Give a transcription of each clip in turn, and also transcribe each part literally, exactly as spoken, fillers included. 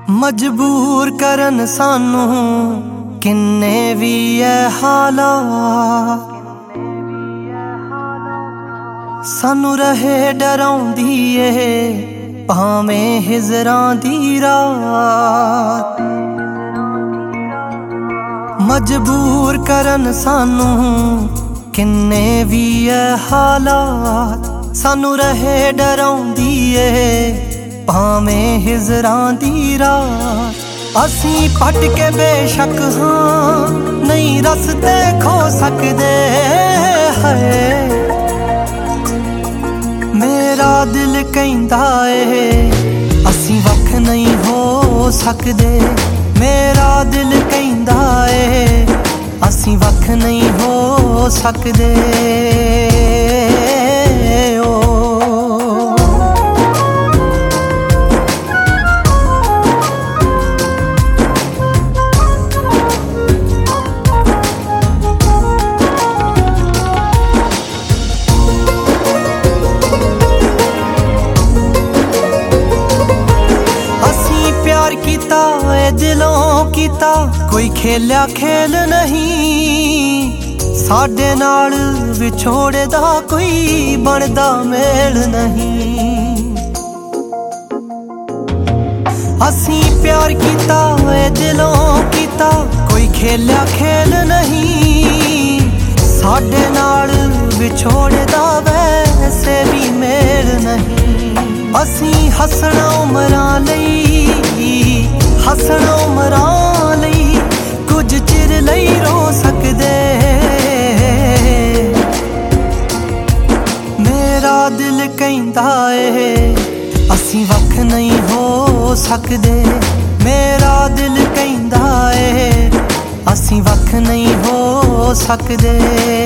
मजबूर करन सानू किन्ने भी है हालात, सानू रहे डराउंदी ए भावें हिजरां दी रात। मजबूर करन सानू किन्ने भी है हालात, सानू रहे डराउंदी ए भावें हिजरां दी रात। असी पट के बेशक हाँ नहीं रस्ते खो सकदे है, मेरा दिल कहंदा ए असी वख नहीं हो सकदे। मेरा दिल कहंदा ए असी वख नहीं हो सकदे। कीता ए दिलों कीता कोई खेलिया खेल नहीं, साडे नाल विछोड़े दा कोई बनदा मेल नहीं। असी प्यार कीता ए दिलों कीता कोई खेलिया खेल नहीं, साडे नाल विछोड़े दा वैसे भी मेल नहीं। असी हसना उमरां लई हसना उमरां लई कुछ चिर लई रो सकदे। मेरा दिल कहंदा ए असी वख नहीं हो सकदे। मेरा दिल कहंदा ए असी वख नहीं हो सकदे।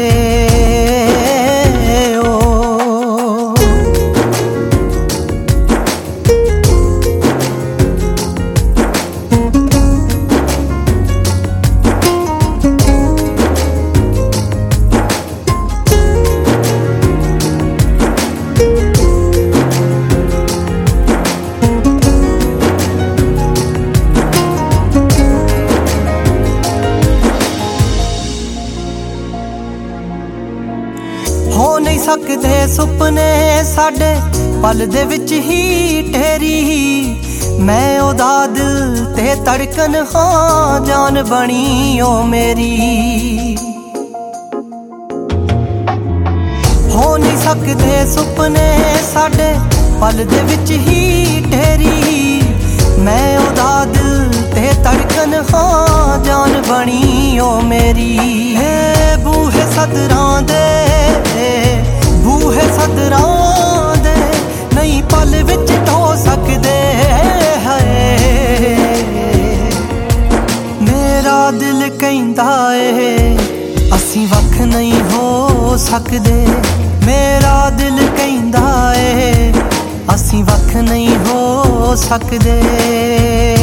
हो नहीं सकदे सुपने साडे पल दे विच ही ढेरी, मैं ओदा दिल ते धड़कन हाँ जान बनी ओ मेरी। हो नहीं सकदे सुपने साडे पल दे विच ही ढेरी, मैं ओदा दिल ते धड़कन हाँ जान बनी ओ मेरी। हे बूहे सदरां दे बूहे सदरां दे नहीं पल विच ढो सकदे है। मेरा दिल कहंदा ए असी वख नहीं हो सकदे। मेरा दिल कहंदा ए असी वख नहीं हो सकदे।